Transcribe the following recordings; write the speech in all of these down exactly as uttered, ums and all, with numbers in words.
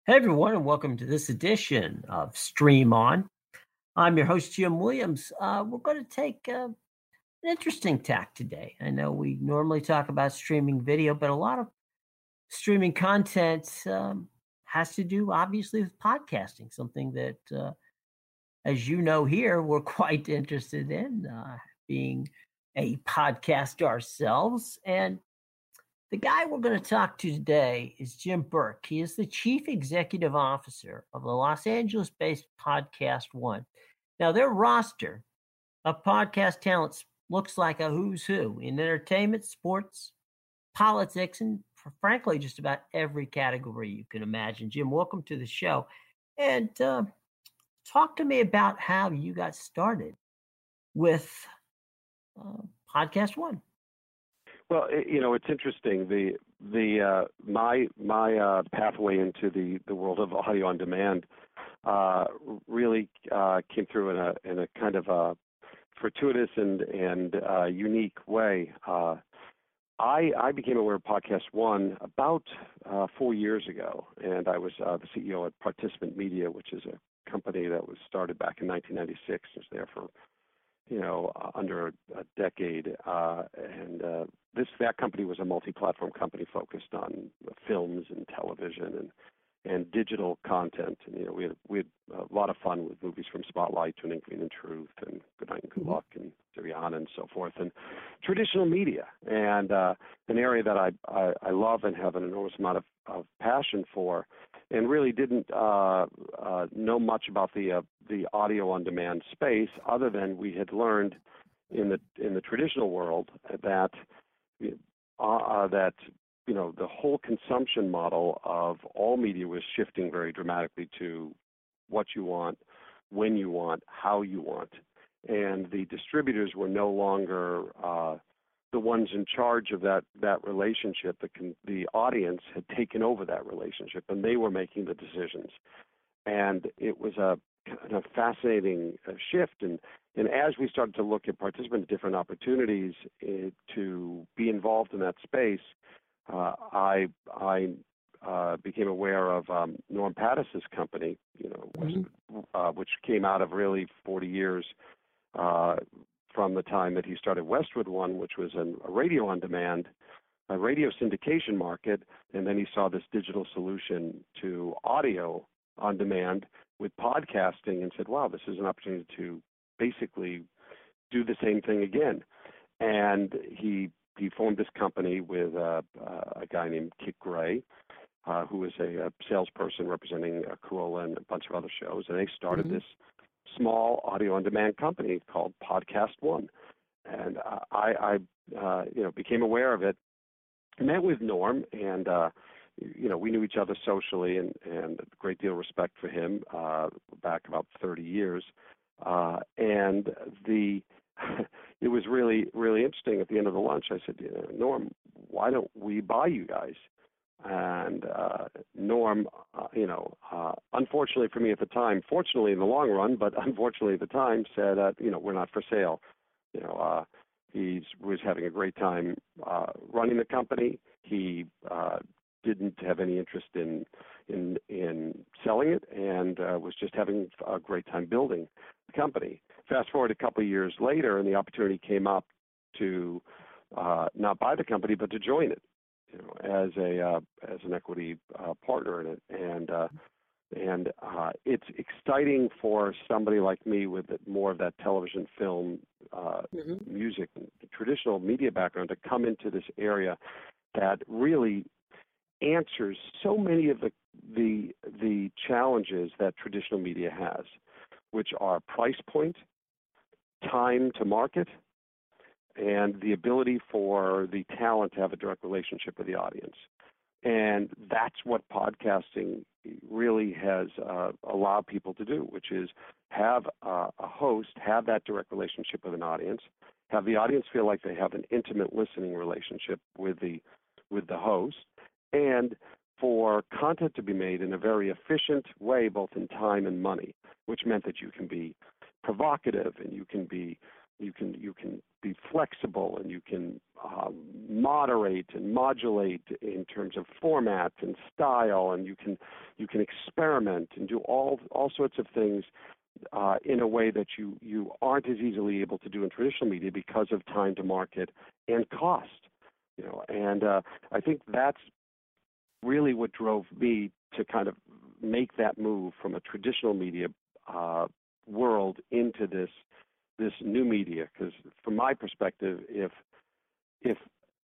Hey everyone, and welcome to this edition of Stream On. I'm your host, Jim Williams. Uh, we're going to take uh, an interesting tack today. I know we normally talk about streaming video, but a lot of streaming content um, has to do, obviously, with podcasting, something that, uh, as you know here, we're quite interested in, uh, being a podcast ourselves. And the guy we're going to talk to today is Jim Burke. He is the Chief Executive Officer of the Los Angeles-based Podcast One. Now, their roster of podcast talents looks like a who's who in entertainment, sports, politics, and frankly, just about every category you can imagine. Jim, welcome to the show. And uh, talk to me about how you got started with uh, Podcast One. Well, it, you know, it's interesting. The the uh, my my uh, pathway into the, the world of audio on demand uh, really uh, came through in a in a kind of a fortuitous and and uh, unique way. Uh, I I became aware of Podcast One about uh, four years ago, and I was uh, the C E O at Participant Media, which is a company that was started back in nineteen ninety-six. It was there for you know, uh, under a, a decade. Uh, and uh, this that company was a multi-platform company focused on films and television and and digital content. And you know, we had we had a lot of fun with movies from Spotlight to An Inkling in Truth and Good Night and Good Luck and Syriana and so forth, and traditional media, and uh, an area that I, I I love and have an enormous amount of, of passion for. And really didn't uh, uh, know much about the uh, the audio on demand space, other than we had learned in the in the traditional world that uh, that you know the whole consumption model of all media was shifting very dramatically to what you want, when you want, how you want, and the distributors were no longer uh, the ones in charge of that that relationship. The the audience had taken over that relationship, and they were making the decisions. And it was a kind of fascinating uh, shift. And and as we started to look at participants, different opportunities uh, to be involved in that space, uh, I I uh, became aware of um, Norm Pattis's company, you know, mm-hmm. uh, which came out of really forty years. Uh, from the time that he started Westwood One, which was an, a radio on demand, a radio syndication market, and then he saw this digital solution to audio on demand with podcasting and said, wow, this is an opportunity to basically do the same thing again. And he he formed this company with uh, uh, a guy named Kit Gray, uh, who was a, a salesperson representing uh, Corolla and a bunch of other shows, and they started mm-hmm. this small audio-on-demand company called Podcast One, and uh, I, I uh, you know, became aware of it. Met with Norm, and uh, you know, we knew each other socially, and, and a great deal of respect for him uh, back about thirty years. Uh, and the it was really, really interesting. At the end of the lunch, I said, Norm, why don't we buy you guys? And uh, Norm, uh, you know, uh, unfortunately for me at the time, fortunately in the long run, but unfortunately at the time, said, uh, you know, we're not for sale. You know, uh, he was having a great time uh, running the company. He uh, didn't have any interest in in in selling it, and uh, was just having a great time building the company. Fast forward a couple of years later, and the opportunity came up to uh, not buy the company, but to join it. You know, as a uh, as an equity uh, partner in it, and uh, and uh, it's exciting for somebody like me with more of that television, film, uh, mm-hmm. music, traditional media background to come into this area that really answers so many of the the the challenges that traditional media has, which are price point, time to market, and the ability for the talent to have a direct relationship with the audience. And that's what podcasting really has uh, allowed people to do, which is have uh, a host, have that direct relationship with an audience, have the audience feel like they have an intimate listening relationship with the with the host, and for content to be made in a very efficient way, both in time and money, which meant that you can be provocative and you can be you can you can be flexible and you can um, moderate and modulate in terms of format and style, and you can you can experiment and do all all sorts of things uh, in a way that you you aren't as easily able to do in traditional media because of time to market and cost. You know, and uh, I think that's really what drove me to kind of make that move from a traditional media uh, world into this this new media. Because from my perspective, if if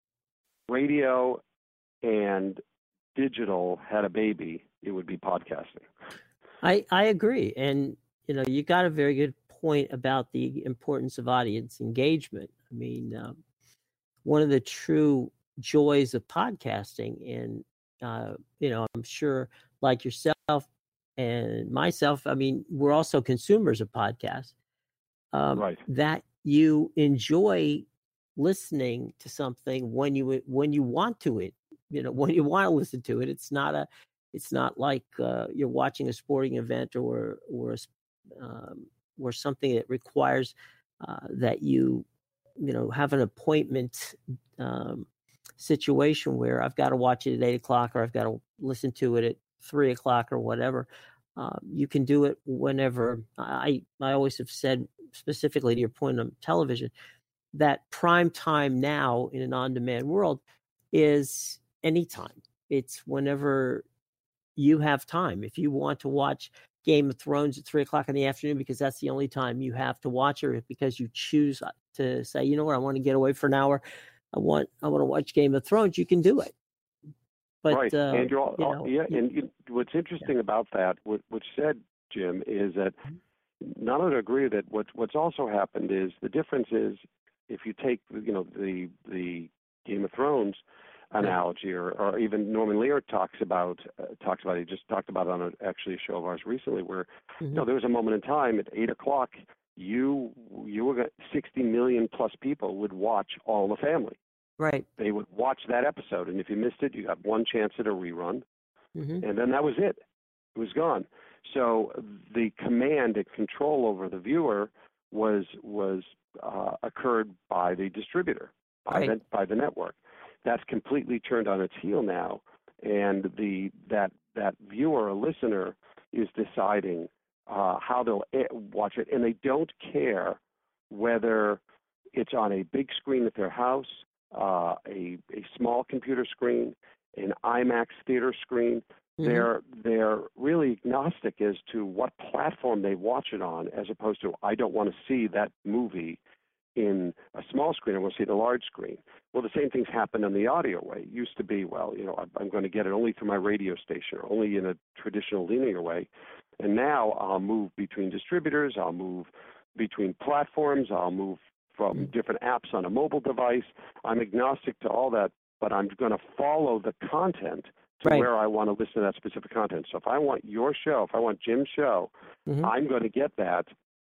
radio and digital had a baby, it would be podcasting. I, I agree. And, you know, you got a very good point about the importance of audience engagement. I mean, um, one of the true joys of podcasting, and, uh, you know, I'm sure like yourself and myself, I mean, we're also consumers of podcasts, um, right. that you enjoy listening to something when you when you want to it, you know, when you want to listen to it. It's not a, it's not like uh, you're watching a sporting event or or a, um, or something that requires uh, that you, you know, have an appointment um, situation where I've got to watch it at eight o'clock or I've got to listen to it at three o'clock or whatever. Um, you can do it whenever. I I always have said, specifically to your point on television, that prime time now in an on-demand world is anytime. It's whenever you have time. If you want to watch Game of Thrones at three o'clock in the afternoon because that's the only time you have to watch it, or because you choose to say, you know what, I want to get away for an hour, I want I want to watch Game of Thrones, you can do it. But right, uh, and you're all, you know, yeah, you, and you, what's interesting yeah. about that, what, what you said, Jim, is that not only agree that what what's also happened is the difference is if you take you know the the Game of Thrones analogy, or, or even Norman Lear talks about uh, talks about he just talked about it on a, actually a show of ours recently where mm-hmm. you know there was a moment in time at eight o'clock you you were sixty million plus people would watch All the Family. Right. They would watch that episode, and if you missed it, you got one chance at a rerun, mm-hmm. and then that was it. It was gone. So the command and control over the viewer was was uh, occurred by the distributor, by right. the by the network. That's completely turned on its heel now, and the that that viewer or listener is deciding uh, how they'll watch it, and they don't care whether it's on a big screen at their house, uh, a a small computer screen, an IMAX theater screen. Mm-hmm. They're they're really agnostic as to what platform they watch it on, as opposed to I don't want to see that movie in a small screen, I want to see the large screen. Well, the same things happen in the audio way. It used to be, well, you know, I'm going to get it only through my radio station or only in a traditional linear way. And now I'll move between distributors, I'll move between platforms, I'll move from mm-hmm. different apps on a mobile device. I'm agnostic to all that, but I'm going to follow the content to right. where I want to listen to that specific content. So if I want your show, if I want Jim's show, mm-hmm. I'm going to get that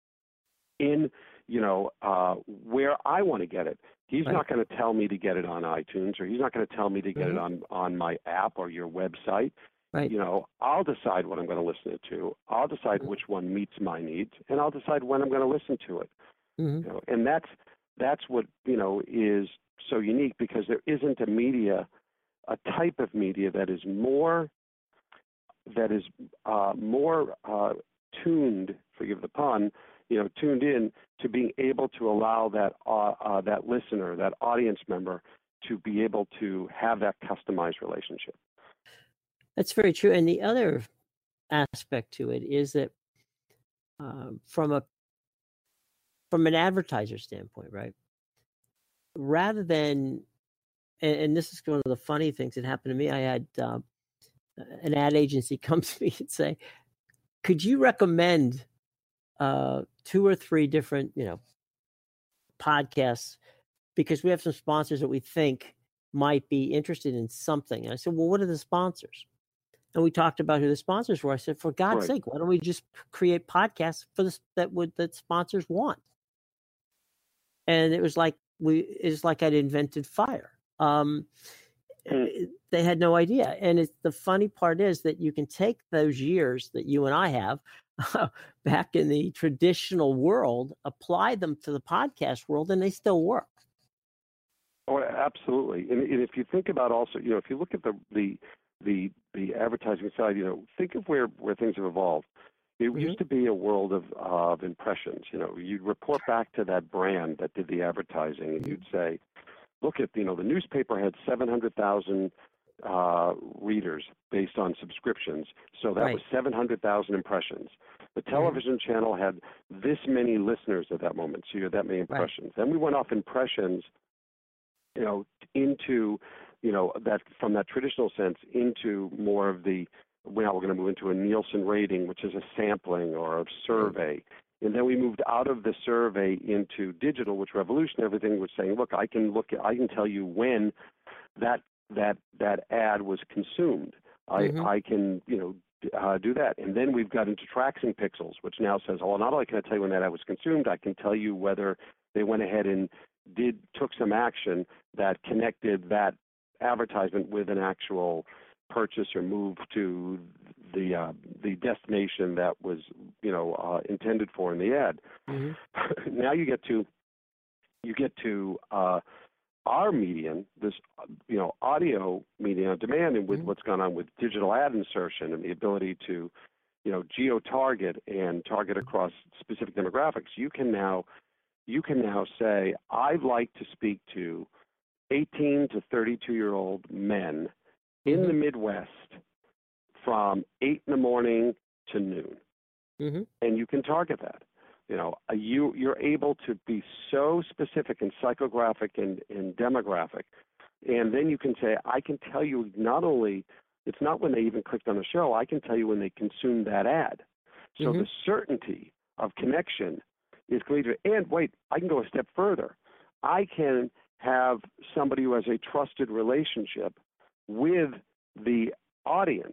in, you know, uh, where I want to get it. He's right. not going to tell me to get it on iTunes, or he's not going to tell me to get mm-hmm. it on, on my app or your website. Right. You know, I'll decide what I'm going to listen to. I'll decide mm-hmm. which one meets my needs, and I'll decide when I'm going to listen to it. Mm-hmm. You know, and that's that's what, you know, is so unique, because there isn't a media, a type of media that is more that is uh, more uh, tuned, forgive the pun, you know, tuned in to being able to allow that uh, uh, that listener, that audience member, to be able to have that customized relationship. That's very true. And the other aspect to it is that uh, from a from an advertiser standpoint, right? Rather than, and, and this is one of the funny things that happened to me. I had um, an ad agency come to me and say, "Could you recommend uh, two or three different, you know, podcasts, because we have some sponsors that we think might be interested in something." And I said, "Well, what are the sponsors?" And we talked about who the sponsors were. I said, "For God's right. sake, why don't we just create podcasts for this that would that sponsors want?" And it was like we it's like I'd invented fire. Um, mm. They had no idea. And it's, the funny part is that you can take those years that you and I have back in the traditional world, apply them to the podcast world, and they still work. Oh, absolutely. And, and if you think about also, you know, if you look at the the the, the advertising side, you know, think of where, where things have evolved. It mm-hmm. used to be a world of of impressions. You know, you'd report back to that brand that did the advertising, and you'd say, look at, you know, the newspaper had seven hundred thousand uh, readers based on subscriptions, so that right. was seven hundred thousand impressions. The television mm-hmm. channel had this many listeners at that moment, so you had that many impressions. Right. Then we went off impressions, you know, into, you know, that from that traditional sense into more of the, now we're going to move into a Nielsen rating, which is a sampling or a survey. Mm-hmm. And then we moved out of the survey into digital, which revolutionized everything, was saying, look, I can look at, I can tell you when that that that ad was consumed. I mm-hmm. I can, you know, uh, do that. And then we've got into tracking pixels, which now says, oh, not only can I tell you when that ad was consumed, I can tell you whether they went ahead and did took some action that connected that advertisement with an actual purchase or move to the uh, the destination that was, you know, uh, intended for in the ad. Mm-hmm. Now you get to you get to uh, our medium, this, you know, audio media on demand, and with mm-hmm. what's gone on with digital ad insertion and the ability to, you know, geo-target and target across specific demographics. You can now you can now say, I'd like to speak to eighteen to thirty-two year old men in mm-hmm. the Midwest from eight in the morning to noon. Mm-hmm. And you can target that. You know, you, you're able to be so specific and psychographic and, and demographic. And then you can say, I can tell you not only, it's not when they even clicked on the show, I can tell you when they consumed that ad. So mm-hmm. the certainty of connection is going to, and wait, I can go a step further. I can have somebody who has a trusted relationship with the audience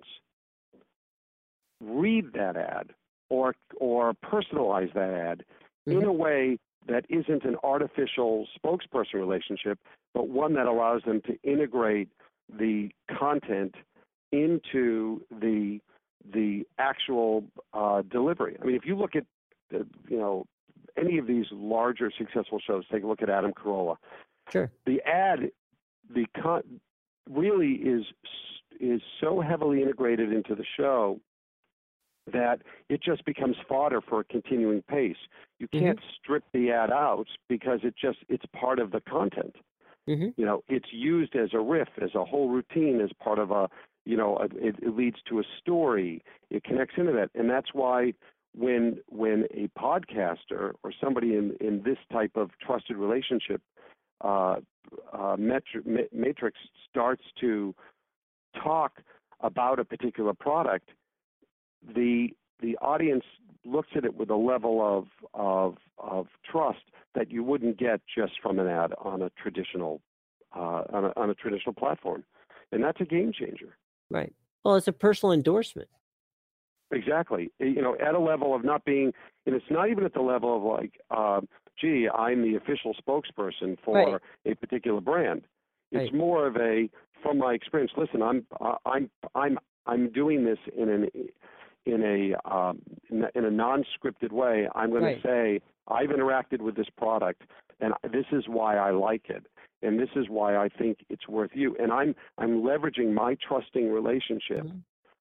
read that ad or or personalize that ad mm-hmm. in a way that isn't an artificial spokesperson relationship, but one that allows them to integrate the content into the the actual uh, delivery. I mean, if you look at uh, you know any of these larger successful shows, take a look at Adam Carolla. Sure. The ad, the con- really is is so heavily integrated into the show that it just becomes fodder for a continuing pace. You can't mm-hmm. strip the ad out because it just it's part of the content. Mm-hmm. You know, it's used as a riff, as a whole routine, as part of a, you know, a, it, it leads to a story. It connects into that, and that's why when when a podcaster or somebody in in this type of trusted relationship uh, uh, metri- matrix starts to talk about a particular product, the the audience looks at it with a level of of of trust that you wouldn't get just from an ad on a traditional uh, on a on a traditional platform, and that's a game changer. Right. Well, it's a personal endorsement. Exactly. You know, at a level of not being, and it's not even at the level of like, uh, gee, I'm the official spokesperson for right. a particular brand. It's right. more of a, from my experience. Listen, I'm uh, I'm I'm I'm doing this in an in a um, in a non-scripted way. I'm going right. to say I've interacted with this product, and this is why I like it, and this is why I think it's worth you. And I'm I'm leveraging my trusting relationship. Mm-hmm.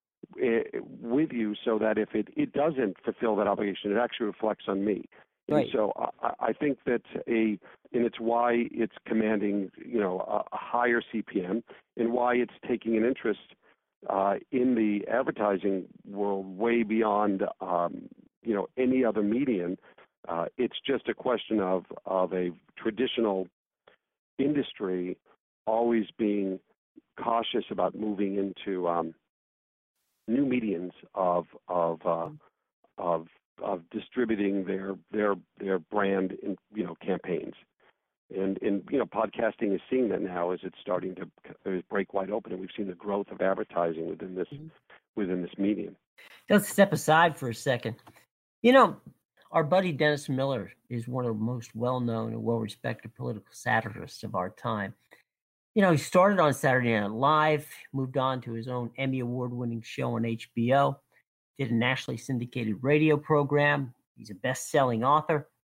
with you so that if it, it doesn't fulfill that obligation, it actually reflects on me. Right. And so I, I think that a, and it's why it's commanding, you know, a, a higher C P M and why it's taking an interest uh, in the advertising world way beyond, um, you know, any other medium. Uh, it's just a question of, of a traditional industry always being cautious about moving into, um, new mediums of of uh, of of distributing their their their brand in, you know, campaigns, and and you know podcasting is seeing that now as it's starting to break wide open, and we've seen the growth of advertising within this mm-hmm. within this medium. Let's step aside for a second. You know, our buddy Dennis Miller is one of the most well-known and well-respected political satirists of our time. You know, he started on Saturday Night Live, moved on to his own Emmy Award-winning show on H B O, did a nationally syndicated radio program. He's a best-selling author.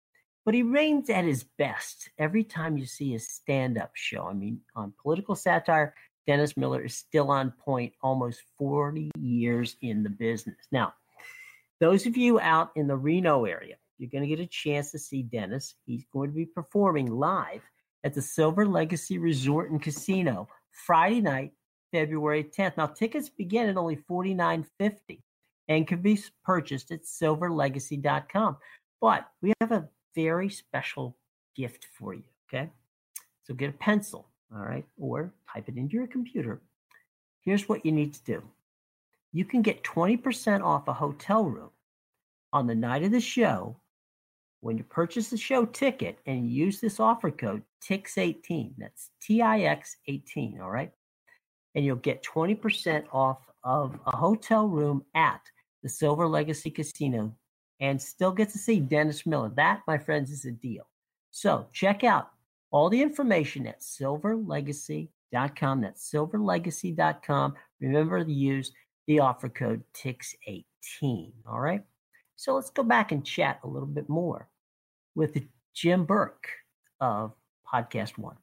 but he reigns at his best every time you see his stand-up show. I mean, on political satire, Dennis Miller is still on point almost forty years in the business. Now, those of you out in the Reno area, you're going to get a chance to see Dennis. He's going to be performing live at the Silver Legacy Resort and Casino Friday night, February tenth. Now, tickets begin at only forty-nine fifty and can be purchased at silver legacy dot com. But we have a very special gift for you, okay? So get a pencil, all right, or type it into your computer. Here's what you need to do. You can get twenty percent off a hotel room on the night of the show when you purchase the show ticket and use this offer code T I X eighteen. That's T I X eighteen, all right? And you'll get twenty percent off of a hotel room at the Silver Legacy Casino and still get to see Dennis Miller. That, my friends, is a deal. So check out all the information at silver legacy dot com. That's silver legacy dot com. Remember to use the offer code T I X eighteen, all right? So let's go back and chat a little bit more with Jim Burke of Podcast One.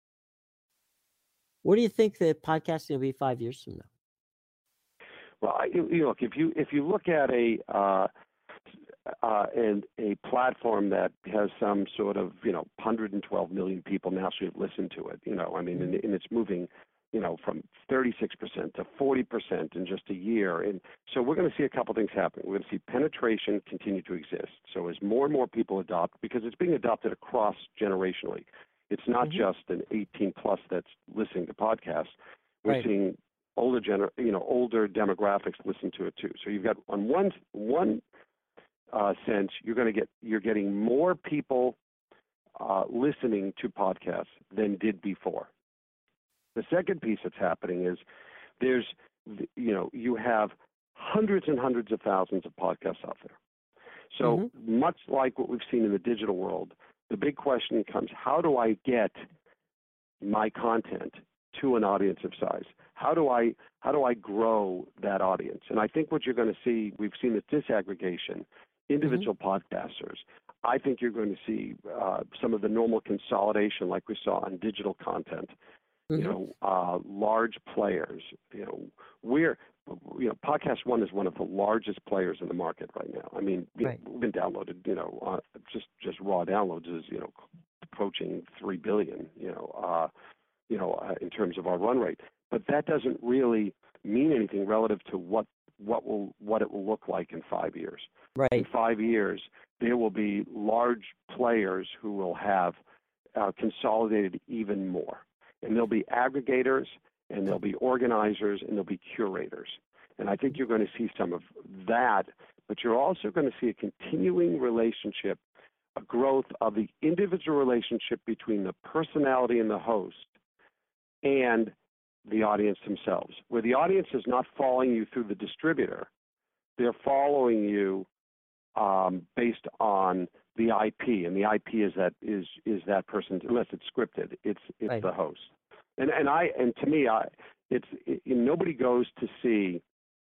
What do you think the podcast will be five years from now? Well, I, you know, look, if you if you look at a uh, uh, and a platform that has some sort of, you know, one hundred twelve million people now should listen to it, you know, I mean, and, and it's moving, you know, from thirty-six percent to forty percent in just a year. And so we're going to see a couple things happen. We're going to see penetration continue to exist. So as more and more people adopt, because it's being adopted across generationally, it's not mm-hmm. just an eighteen plus that's listening to podcasts. We're right. seeing older gener, you know, older demographics listen to it too. So you've got on one one uh, sense, you're going to get you're getting more people uh, listening to podcasts than did before. The second piece that's happening is there's, you know, you have hundreds and hundreds of thousands of podcasts out there. So mm-hmm. much like what we've seen in the digital world, the big question becomes, how do I get my content to an audience of size? How do I how do I grow that audience? And I think what you're going to see, we've seen the disaggregation, individual mm-hmm. podcasters. I think you're going to see uh, some of the normal consolidation like we saw on digital content. Mm-hmm. You know, uh, large players. You know, we're you know, Podcast One is one of the largest players in the market right now. I mean, right. know, we've been downloaded. You know, uh, just just raw downloads is you know approaching three billion. You know, uh, you know, uh, in terms of our run rate. But that doesn't really mean anything relative to what what will what it will look like in five years. Right. In five years, there will be large players who will have uh, consolidated even more. And there'll be aggregators, and there'll be organizers, and there'll be curators. And I think you're going to see some of that, but you're also going to see a continuing relationship, a growth of the individual relationship between the personality and the host and the audience themselves, where the audience is not following you through the distributor. They're following you um, based on the I P, and the I P is that is is that person, unless it's scripted, it's it's right. the host. And and I and to me, I it's it, nobody goes to see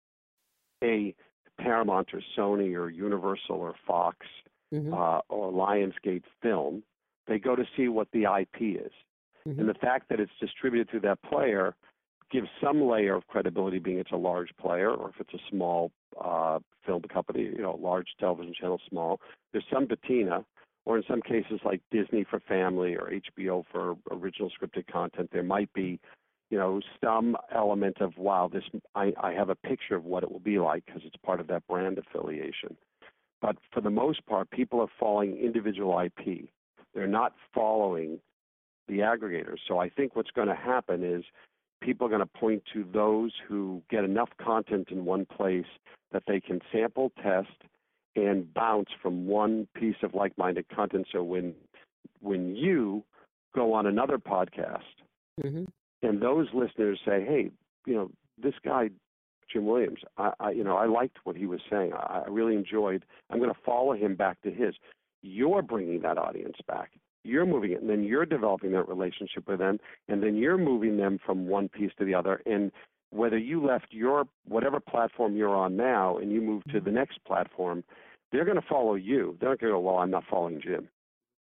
a Paramount or Sony or Universal or Fox mm-hmm. uh, or Lionsgate film. They go to see what the I P is, mm-hmm. and the fact that it's distributed through that player gives some layer of credibility, being it's a large player, or if it's a small uh, film company, you know, large television channel, small. There's some patina, or in some cases like Disney for family or H B O for original scripted content, there might be, you know, some element of, wow, this I, I have a picture of what it will be like because it's part of that brand affiliation. But for the most part, people are following individual I P. They're not following the aggregators. So I think what's going to happen is people are going to point to those who get enough content in one place that they can sample, test, and bounce from one piece of like-minded content. So when when you go on another podcast mm-hmm. and those listeners say, hey, you know, this guy, Jim Williams, I, I you know, I liked what he was saying. I, I really enjoyed, I'm going to follow him back to his. You're bringing that audience back. You're moving it, and then you're developing that relationship with them, and then you're moving them from one piece to the other. And whether you left your whatever platform you're on now and you move to the next platform, they're going to follow you. They're not going to go, well, I'm not following Jim.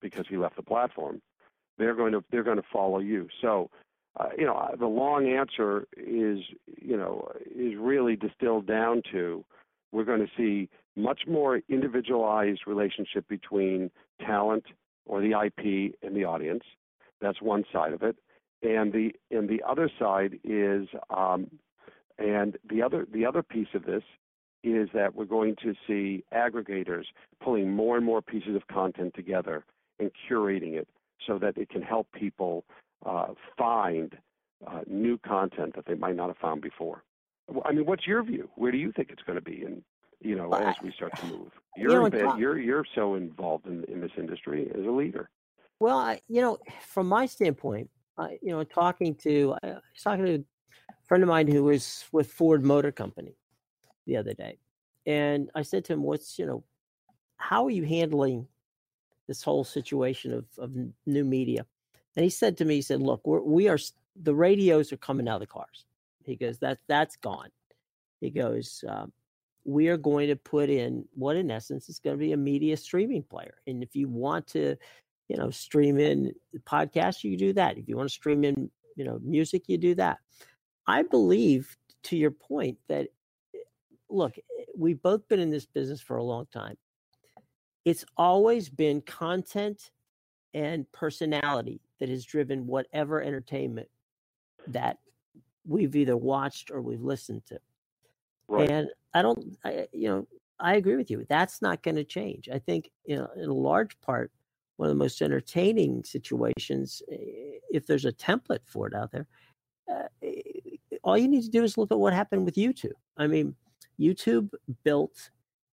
because he left the platform, they're going to they're going to follow you. So, uh, you know, the long answer is, you know, is really distilled down to we're going to see much more individualized relationship between talent or the I P and the audience. That's one side of it, and the and the other side is, um, and the other the other piece of this is that we're going to see aggregators pulling more and more pieces of content together and curating it so that it can help people uh, find uh, new content that they might not have found before. I mean, what's your view? Where do you think it's going to be, in, you know, as we start to move? You're you know, in, talk, you're you're so involved in, in this industry as a leader. well, I, you know, from my standpoint, I, you know, talking to I was talking to a friend of mine who was with Ford Motor Company the other day, and I said to him, "What's you know, how are you handling this whole situation of of new media?" And he said to me, he said, "Look, we're, we are the radios are coming out of the cars." He goes, "That that's gone." He goes, um, "We are going to put in what, in essence, is going to be a media streaming player. And if you want to, you know, stream in podcasts, you do that. If you want to stream in, you know, music, you do that." I believe, to your point, that look, we've both been in this business for a long time. It's always been content and personality that has driven whatever entertainment that we've either watched or we've listened to. Right. And I don't, I, you know, I agree with you. That's not going to change. I think, you know, in a large part, one of the most entertaining situations, if there's a template for it out there, uh, all you need to do is look at what happened with YouTube. I mean, YouTube built,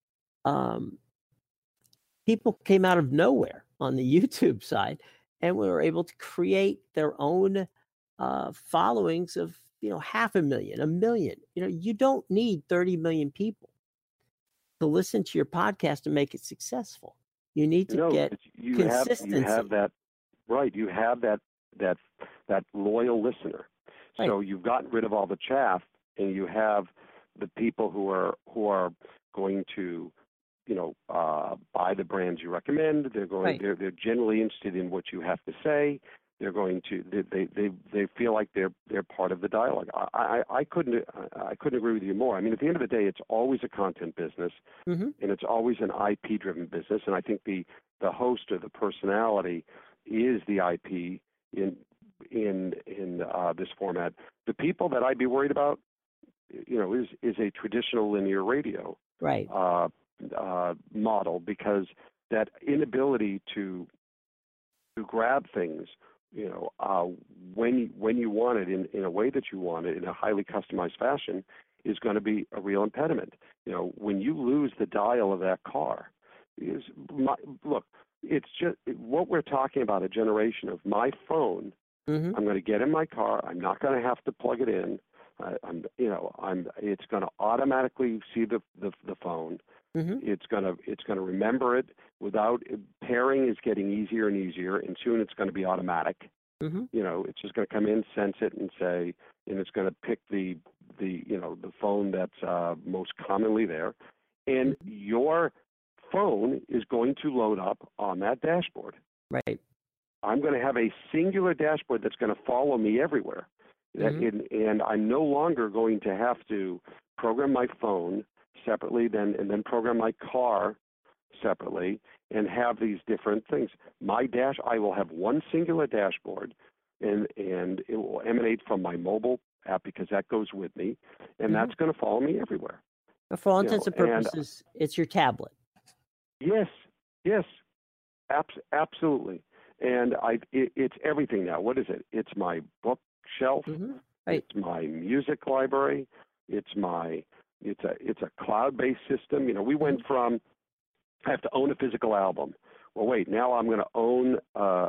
um, people came out of nowhere on the YouTube side, and we were able to create their own uh, followings of, you know, half a million, a million. You know, you don't need thirty million people to listen to your podcast and make it successful. You need to no, get you consistency. have you have that right. You have that that that loyal listener. Right. So you've gotten rid of all the chaff, and you have the people who are who are going to, you know, uh, buy the brands you recommend. They're going. Right. They're they're generally interested in what you have to say. They're going to. They they they, they feel like they're they're part of the dialogue. I, I I couldn't I couldn't agree with you more. I mean, at the end of the day, it's always a content business, Mm-hmm. and it's always an I P driven business. And I think the the host or the personality is the I P in in in uh, this format. The people that I'd be worried about, you know, is is a traditional linear radio. Right. Uh, uh, model, because that inability to to grab things, you know, uh, when when you want it in, in a way that you want it in a highly customized fashion is going to be a real impediment. You know, when you lose the dial of that car, is my, look, it's just what we're talking about, a generation of my phone. Mm-hmm. I'm going to get in my car. I'm not going to have to plug it in. Uh, I'm, you know, I'm. It's going to automatically see the the, the phone. Mm-hmm. It's gonna it's gonna remember it without pairing is getting easier and easier, and soon it's going to be automatic. Mm-hmm. You know, it's just going to come in, sense it, and say, and it's going to pick the the you know the phone that's uh, most commonly there, and Mm-hmm. your phone is going to load up on that dashboard. Right. I'm going to have a singular dashboard that's going to follow me everywhere, Mm-hmm. and, and I'm no longer going to have to program my phone separately, then and then program my car separately, and have these different things. My dash, I will have one singular dashboard, and and it will emanate from my mobile app because that goes with me, and Mm-hmm. that's going to follow me everywhere. But for all You intents know, and and- purposes, it's your tablet. Yes, yes, abs- absolutely. And I, it, it's everything now. What is it? It's my bookshelf. Mm-hmm. Right. It's my music library. It's my It's a it's a cloud-based system. You know, we went from I have to own a physical album. Well, wait, now I'm going to own uh,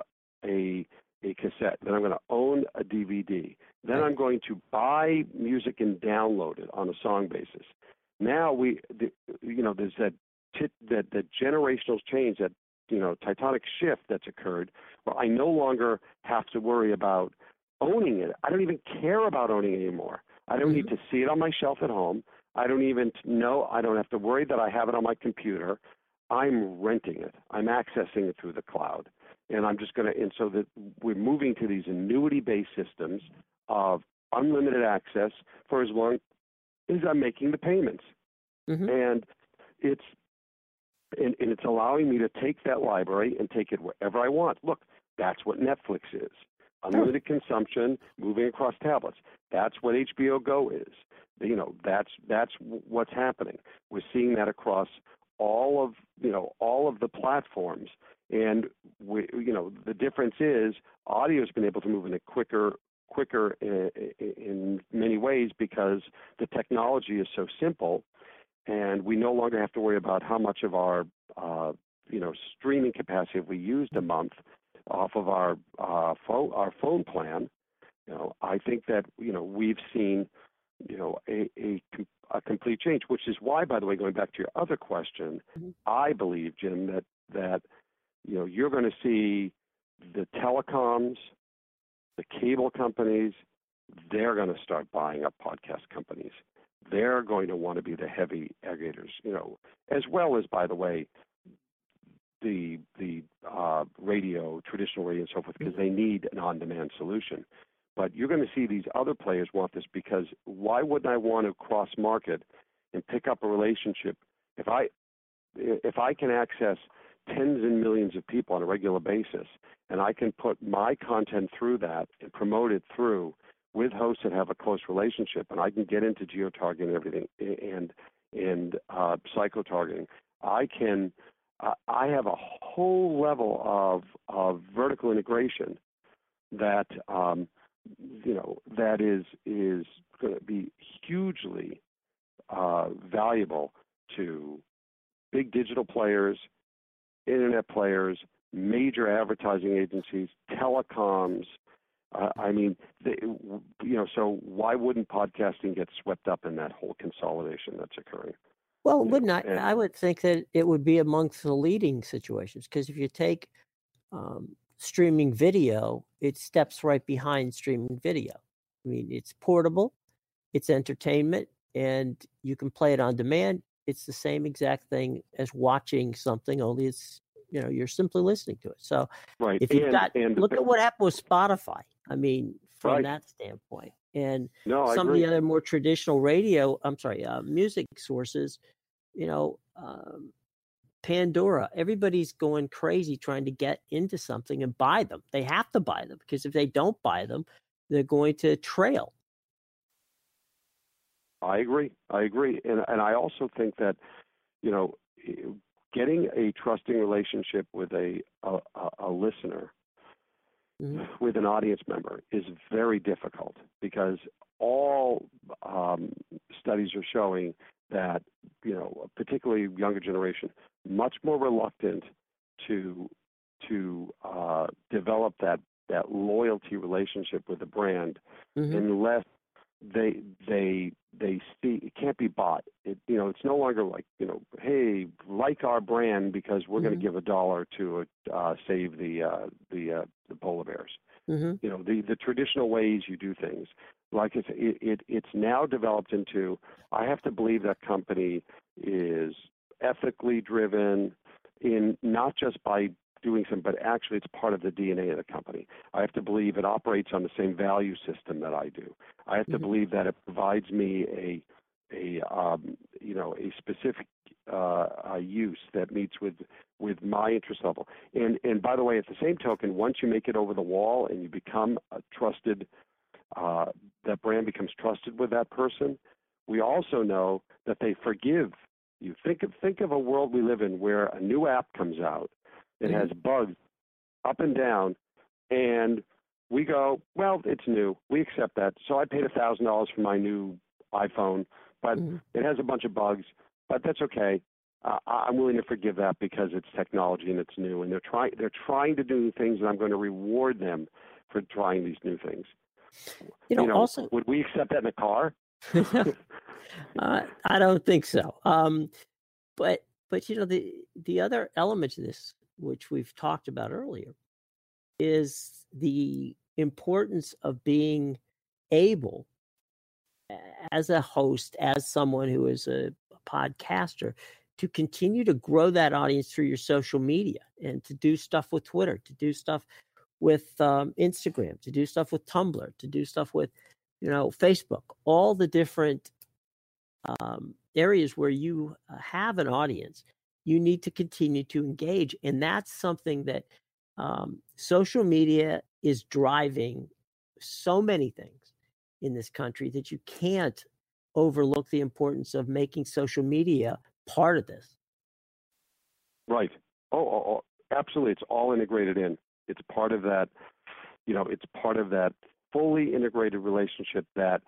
a a cassette. Then I'm going to own a D V D. Then Right. I'm going to buy music and download it on a song basis. Now we, the, you know, there's that tit, that that generational change, that you know tectonic shift that's occurred. Where I no longer have to worry about owning it. I don't even care about owning it anymore. I don't Mm-hmm. need to see it on my shelf at home. I don't even know, I don't have to worry that I have it on my computer. I'm renting it. I'm accessing it through the cloud. and I'm just going to, and so that we're moving to these annuity-based systems of unlimited access for as long as I'm making the payments. Mm-hmm. And it's, and, and it's allowing me to take that library and take it wherever I want. Look, that's what Netflix is. Unlimited oh. consumption, moving across tablets. That's what H B O Go is. You know, that's that's what's happening. We're seeing that across all of you know all of the platforms, and we, you know the difference is audio has been able to move in a quicker quicker in, in many ways because the technology is so simple, and we no longer have to worry about how much of our uh, you know streaming capacity have we used a month off of our uh, phone our phone plan. You know, I think that you know we've seen you know a, a a complete change, which is why, by the way, going back to your other question, mm-hmm. I believe, Jim, that that you know you're going to see the telecoms, the cable companies, they're going to start buying up podcast companies. They're going to want to be the heavy aggregators, you know, as well as, by the way, the the uh, radio, traditional radio, and so forth, because they need an on-demand solution. But you're going to see these other players want this because why wouldn't I want to cross-market and pick up a relationship if I if I can access tens and millions of people on a regular basis and I can put my content through that and promote it through with hosts that have a close relationship, and I can get into geo-targeting and everything and and uh, psycho-targeting. I can uh, I have a whole level of of vertical integration that um, you know that is is going to be hugely uh, valuable to big digital players, internet players, major advertising agencies, telecoms. Uh, I mean, they, you know, so why wouldn't podcasting get swept up in that whole consolidation that's occurring? Well, wouldn't I? And, I would think that it would be amongst the leading situations because if you take um, streaming video, it steps right behind streaming video. I mean, it's portable, it's entertainment, and you can play it on demand. It's the same exact thing as watching something, only it's, you know, you're simply listening to it. So right. if you've and, got, and look the, at what happened with Spotify. I mean, from right. that standpoint. And no, some of the other more traditional radio, I'm sorry, uh, music sources, you know, um, Pandora, everybody's going crazy trying to get into something and buy them. They have to buy them because if they don't buy them, they're going to trail. I agree. I agree. And and I also think that, you know, getting a trusting relationship with a a, a listener, mm-hmm. with an audience member is very difficult because all um, studies are showing that, you know, particularly younger generation, much more reluctant to to uh, develop that, that loyalty relationship with the brand mm-hmm. unless they they they see it can't be bought. It, you know, it's no longer like, you know, hey, like our brand because we're mm-hmm. going to give a dollar to uh, save the uh, the uh, the polar bears. Mm-hmm. You know, the the traditional ways you do things. Like it's it, it it's now developed into I have to believe that company is ethically driven in not just by doing something, but actually it's part of the D N A of the company. I have to believe it operates on the same value system that I do. I have mm-hmm. to believe that it provides me a a um, you know a specific uh, uh, use that meets with with my interest level. And and by the way, at the same token, once you make it over the wall and you become a trusted, uh, that brand becomes trusted with that person. We also know that they forgive you. Think of think of a world we live in where a new app comes out. It mm-hmm. has bugs up and down, and we go, well, it's new. We accept that. So I paid one thousand dollars for my new iPhone, but mm-hmm. it has a bunch of bugs, but that's okay. Uh, I'm willing to forgive that because it's technology and it's new, and they're trying they're trying to do new things, and I'm going to reward them for trying these new things. You know, you know also, would we accept that in a car? uh, I don't think so. Um, but but you know, the the other element to this, which we've talked about earlier, is the importance of being able, as a host, as someone who is a podcaster, to continue to grow that audience through your social media and to do stuff with Twitter, to do stuff with um, Instagram, to do stuff with Tumblr, to do stuff with, you know, Facebook, all the different um, areas where you uh, have an audience, you need to continue to engage. And that's something that um, social media is driving so many things in this country that you can't overlook the importance of making social media part of this. Right. Oh, oh, oh, absolutely. It's all integrated in. It's part of that, you know, it's part of that fully integrated relationship that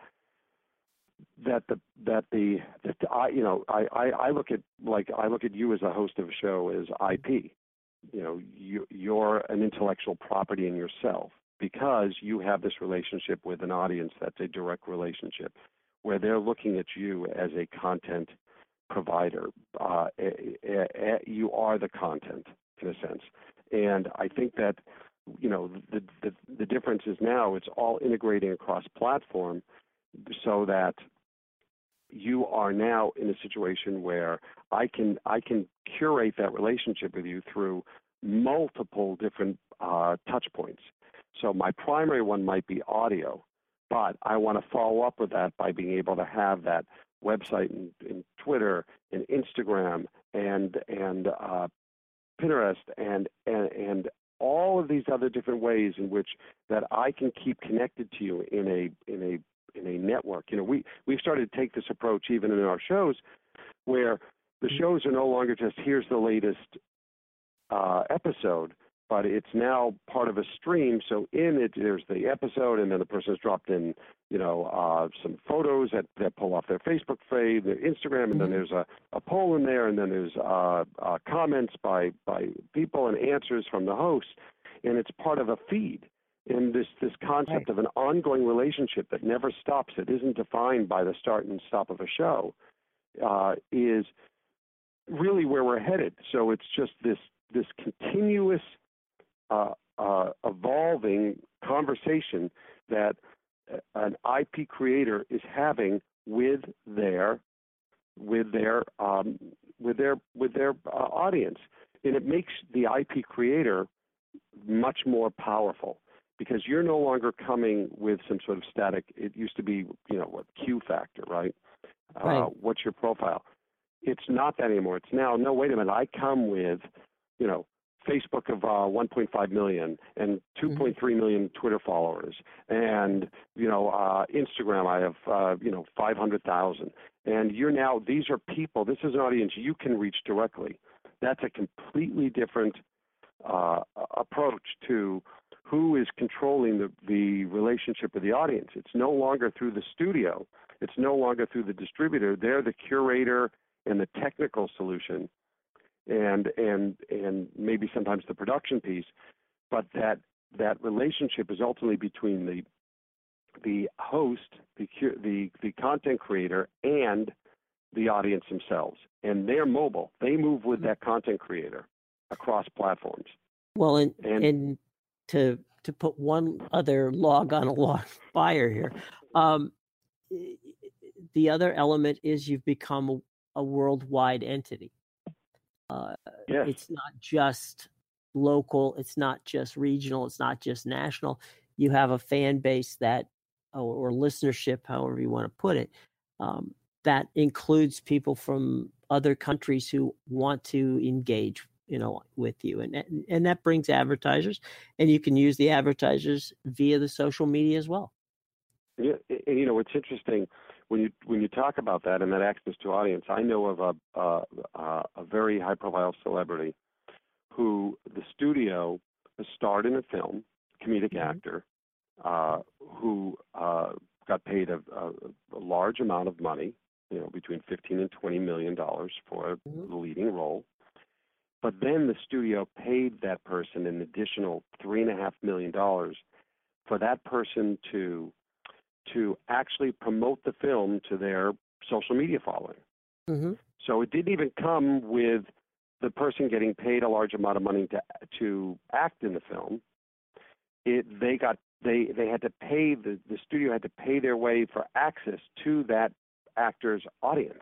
that the that the that I you know I, I I look at like I look at you as a host of a show as I P. You know, you you're an intellectual property in yourself because you have this relationship with an audience that's a direct relationship where they're looking at you as a content provider. Uh, a, a, a, you are the content in a sense, and I think that you know the the the difference is now it's all integrating across platform, so that you are now in a situation where I can I can curate that relationship with you through multiple different uh, touch points. So my primary one might be audio, but I want to follow up with that by being able to have that website and, and Twitter and Instagram and and uh, Pinterest and, and and all of these other different ways in which that I can keep connected to you in a in a in a network. You know, we we've started to take this approach even in our shows, where the shows are no longer just here's the latest uh, episode, but it's now part of a stream. So in it, there's the episode, and then the person has dropped in, you know, uh, some photos that, that pull off their Facebook feed, their Instagram, and then there's a, a poll in there, and then there's uh, uh, comments by by people and answers from the host, and it's part of a feed. And this this concept Right. of an ongoing relationship that never stops, it isn't defined by the start and stop of a show, uh, is really where we're headed. So it's just this this continuous uh, uh, evolving conversation that an I P creator is having with their with their um, with their with their uh, audience, and it makes the I P creator much more powerful because you're no longer coming with some sort of static. It used to be, you know, what Q factor, right? Right. Uh, what's your profile? It's not that anymore. It's now, no, wait a minute. I come with, you know, Facebook of uh, one point five million and two point three million Twitter followers, and you know, uh, Instagram. I have uh, you know five hundred thousand, and you're now. These are people. This is an audience you can reach directly. That's a completely different uh, approach to who is controlling the the relationship with the audience. It's no longer through the studio. It's no longer through the distributor. They're the curator and the technical solution, and and and maybe sometimes the production piece, but that that relationship is ultimately between the the host, the the the content creator, and the audience themselves. And they're mobile. They move with that content creator across platforms. Well, and and, and to to put one other log on a log fire here, um, the other element is you've become a, a worldwide entity. Uh, yes. It's not just local. It's not just regional. It's not just national. You have a fan base that, or, or listenership, however you want to put it, um, that includes people from other countries who want to engage, you know, with you, and and that brings advertisers, and you can use the advertisers via the social media as well. Yeah, and you know it's interesting when you when you talk about that and that access to audience. I know of a uh, uh, a very high profile celebrity who the studio starred in a film, comedic Mm-hmm. actor, uh, who uh, got paid a, a, a large amount of money, you know, between fifteen and twenty million dollars for Mm-hmm. the leading role. But then the studio paid that person an additional three and a half million dollars for that person to to actually promote the film to their social media following. Mm-hmm. So it didn't even come with the person getting paid a large amount of money to to act in the film. It they got they they had to pay the the studio had to pay their way for access to that actor's audience.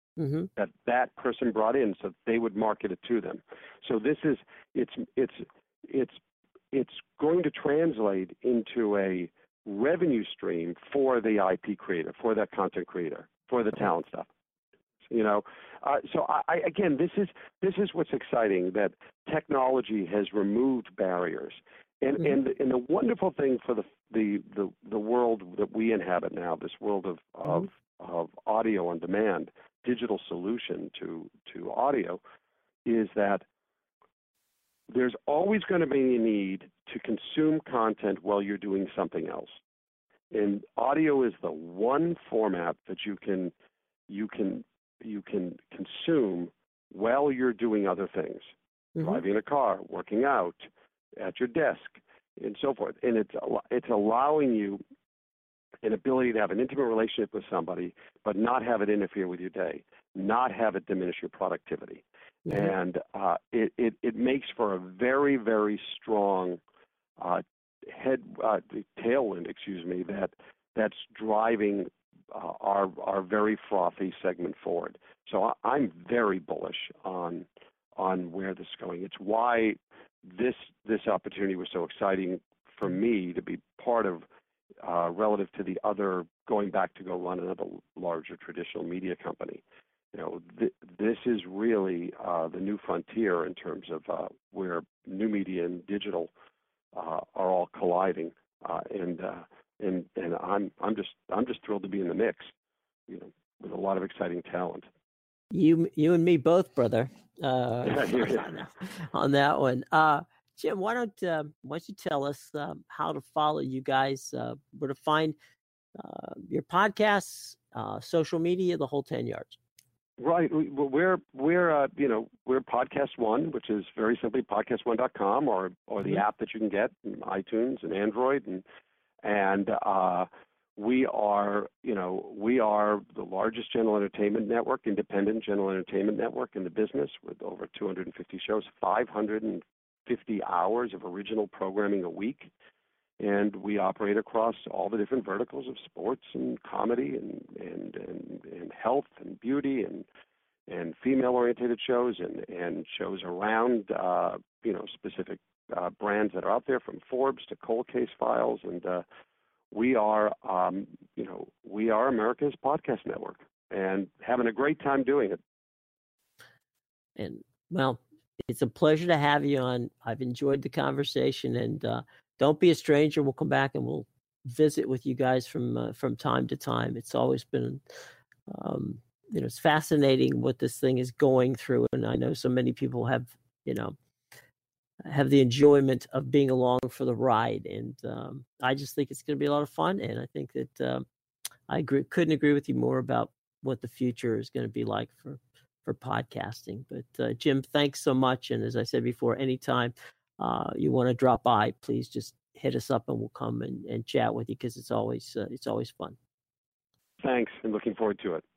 Mm-hmm. that that person brought in, so they would market it to them. So this is it's it's it's it's going to translate into a revenue stream for the I P creator, for that content creator, for the talent stuff. You know, uh, so I, I again, this is this is what's exciting, that technology has removed barriers, and mm-hmm. and and the wonderful thing for the the the the world that we inhabit now, this world of of mm-hmm. of audio on demand, digital solution to to audio, is that there's always going to be a need to consume content while you're doing something else. And audio is the one format that you can you can you can consume while you're doing other things, mm-hmm. driving a car, working out, at your desk, and so forth. And it's it's allowing you an ability to have an intimate relationship with somebody, but not have it interfere with your day, not have it diminish your productivity. Mm-hmm. And uh, it, it, it makes for a very, very strong uh, head uh, tailwind, excuse me, that that's driving uh, our our very frothy segment forward. So I, I'm very bullish on on where this is going. It's why this this opportunity was so exciting for me to be part of, uh, relative to the other, going back to go run another larger traditional media company. You know, th- this is really uh, the new frontier in terms of uh, where new media and digital uh, are all colliding, uh, and uh, and and I'm I'm just I'm just thrilled to be in the mix, you know, with a lot of exciting talent. You you and me both, brother. Uh, on that one, uh, Jim. Why don't uh, why don't you tell us um, how to follow you guys, uh, where to find uh, your podcasts, uh, social media, the whole ten yards. Right. We're we're uh, you know we're Podcast One, which is very simply podcast one dot com, or or the mm-hmm. app that you can get in iTunes and Android, and and uh, we are you know we are the largest general entertainment network, independent general entertainment network in the business, with over two hundred fifty shows, five hundred fifty hours of original programming a week. And we operate across all the different verticals of sports and comedy and and, and, and health and beauty and and female-oriented shows and, and shows around uh, you know specific uh, brands that are out there, from Forbes to Cold Case Files, and uh, we are um, you know we are America's podcast network, and having a great time doing it. And well, it's a pleasure to have you on. I've enjoyed the conversation, and uh, don't be a stranger. We'll come back and we'll visit with you guys from uh, from time to time. It's always been, um, you know, it's fascinating what this thing is going through, and I know so many people have, you know, have the enjoyment of being along for the ride, and um, I just think it's going to be a lot of fun, and I think that um, I agree, couldn't agree with you more about what the future is going to be like for for podcasting. But uh, Jim, thanks so much, and as I said before, anytime Uh, you want to drop by, please just hit us up and we'll come and, and chat with you, because it's always uh, it's always fun. Thanks, and looking forward to it.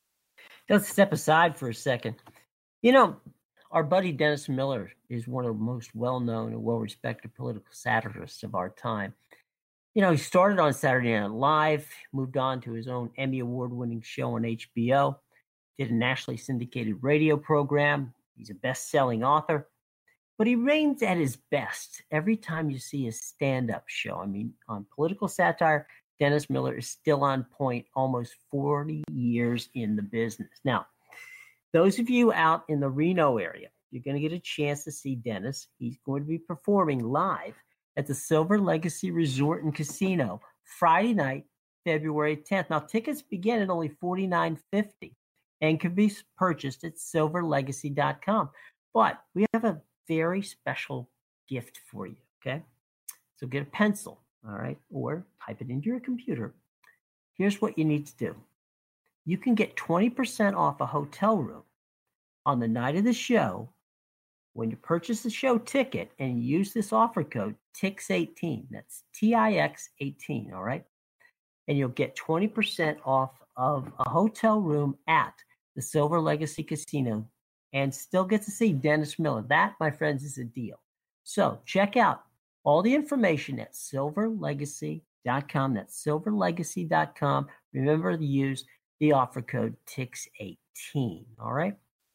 Let's step aside for a second. You know, our buddy Dennis Miller is one of the most well-known and well-respected political satirists of our time. You know, he started on Saturday Night Live, moved on to his own Emmy Award-winning show on H B O, did a nationally syndicated radio program. He's a best-selling author. But he reigns at his best every time you see a stand-up show. I mean, on political satire, Dennis Miller is still on point, almost forty years in the business. Now, those of you out in the Reno area, you're going to get a chance to see Dennis. He's going to be performing live at the Silver Legacy Resort and Casino Friday night, February tenth. Now, tickets begin at only forty-nine fifty and can be purchased at silver legacy dot com. But we have a very special gift for you, okay? So get a pencil, all right, or type it into your computer. Here's what you need to do. You can get twenty percent off a hotel room on the night of the show when you purchase the show ticket and you use this offer code T I X eighteen. That's T I X eighteen, all right? And you'll get twenty percent off of a hotel room at the Silver Legacy Casino, and still get to see Dennis Miller. That, my friends, is a deal. So check out all the information at silver legacy dot com. That's silver legacy dot com. Remember to use the offer code T I X eighteen. eighteen. All right.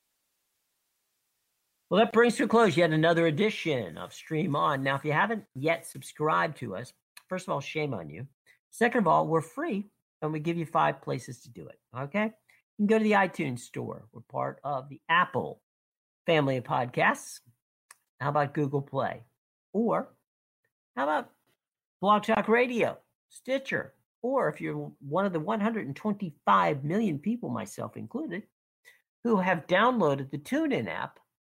Well, that brings to a close yet another edition of Stream On. Now, if you haven't yet subscribed to us, first of all, shame on you. Second of all, we're free, and we give you five places to do it. Okay. You can go to the iTunes store. We're part of the Apple family of podcasts. How about Google Play? Or how about Blog Talk Radio, Stitcher? Or if you're one of the one hundred twenty-five million people, myself included, who have downloaded the TuneIn app,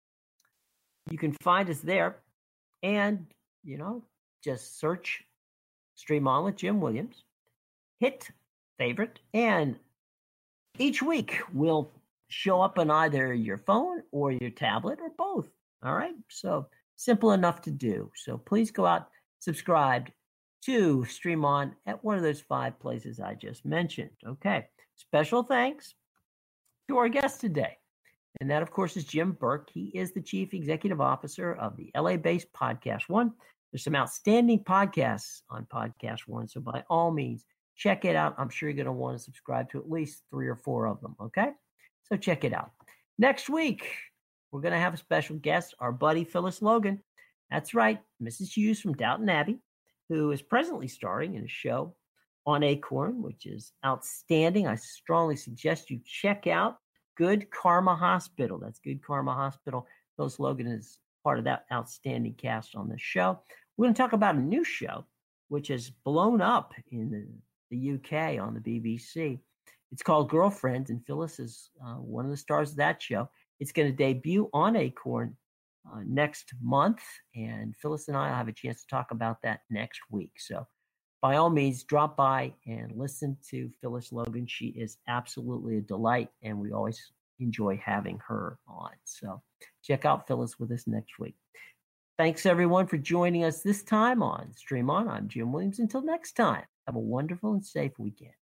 you can find us there. And, you know, just search Stream On with Jim Williams, hit favorite, and each week will show up on either your phone or your tablet or both. All right. So simple enough to do. So please go out, subscribe to Stream On at one of those five places I just mentioned. Okay. Special thanks to our guest today. And that, of course, is Jim Burke. He is the Chief Executive Officer of the L A-based Podcast One. There's some outstanding podcasts on Podcast One. So by all means, check it out. I'm sure you're going to want to subscribe to at least three or four of them. Okay. So check it out. Next week, we're going to have a special guest, our buddy Phyllis Logan. That's right, Missus Hughes from Downton Abbey, who is presently starring in a show on Acorn, which is outstanding. I strongly suggest you check out Good Karma Hospital. That's Good Karma Hospital. Phyllis Logan is part of that outstanding cast on the show. We're going to talk about a new show, which has blown up in the, the U K on the B B C. It's called Girlfriends, and Phyllis is uh, one of the stars of that show. It's going to debut on Acorn uh, next month, and Phyllis and I will have a chance to talk about that next week. So by all means, drop by and listen to Phyllis Logan. She is absolutely a delight, and we always enjoy having her on. So check out Phyllis with us next week. Thanks, everyone, for joining us this time on Stream On. I'm Jim Williams. Until next time, have a wonderful and safe weekend.